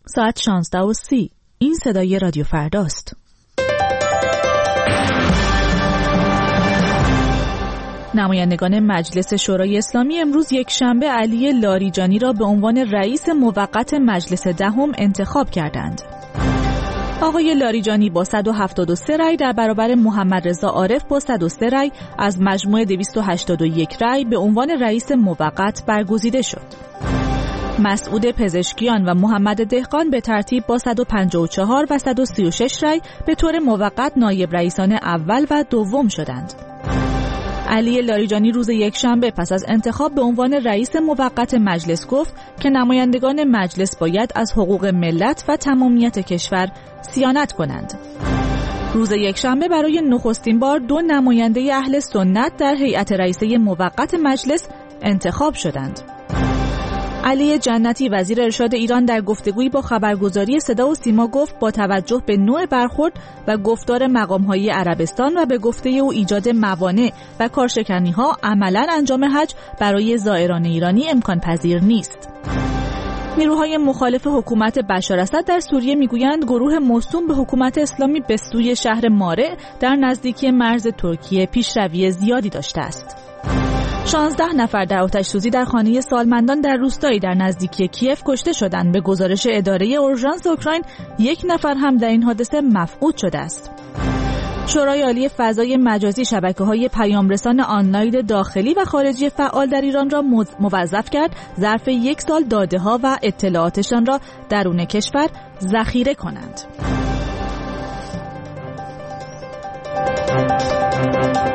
ساعت 16:30. این صدای رادیو فرداست. نمایندگان مجلس شورای اسلامی امروز یکشنبه علی لاریجانی را به عنوان رئیس موقت مجلس دهم انتخاب کردند. آقای لاریجانی با 173 رای در برابر محمد رضا عارف با 103 رای از مجموع 281 رای به عنوان رئیس موقت برگزیده شد. مسعود پزشکیان و محمد دهقان به ترتیب با 154 و 136 رای به طور موقت نایب رئیسان اول و دوم شدند. علی لاریجانی روز یکشنبه پس از انتخاب به عنوان رئیس موقت مجلس گفت که نمایندگان مجلس باید از حقوق ملت و تمامیت کشور صیانت کنند. روز یکشنبه برای نخستین بار 2 نماینده اهل سنت در هیئت رئیسه موقت مجلس انتخاب شدند. علی جنتی وزیر ارشاد ایران در گفتگویی با خبرگزاری صدا و سیما گفت با توجه به نوع برخورد و گفتار مقام‌های عربستان و به گفته او ایجاد موانع و کارشکنی‌ها عملاً انجام حج برای زائران ایرانی امکان پذیر نیست. نیروهای مخالف حکومت بشار اسد در سوریه میگویند گروه موسوم به حکومت اسلامی به سوی شهر مارع در نزدیکی مرز ترکیه پیشروی زیادی داشته است. 16 نفر در آتش‌سوزی در خانه سالمندان در روستایی در نزدیکی کیف کشته شدند. به گزارش اداره اورژانس اوکراین 1 نفر هم در این حادثه مفقود شده است. شورای عالی فضای مجازی شبکه‌های پیامرسان آنلاین داخلی و خارجی فعال در ایران را موظف کرد ظرف 1 سال داده‌ها و اطلاعاتشان را درون کشور ذخیره کنند.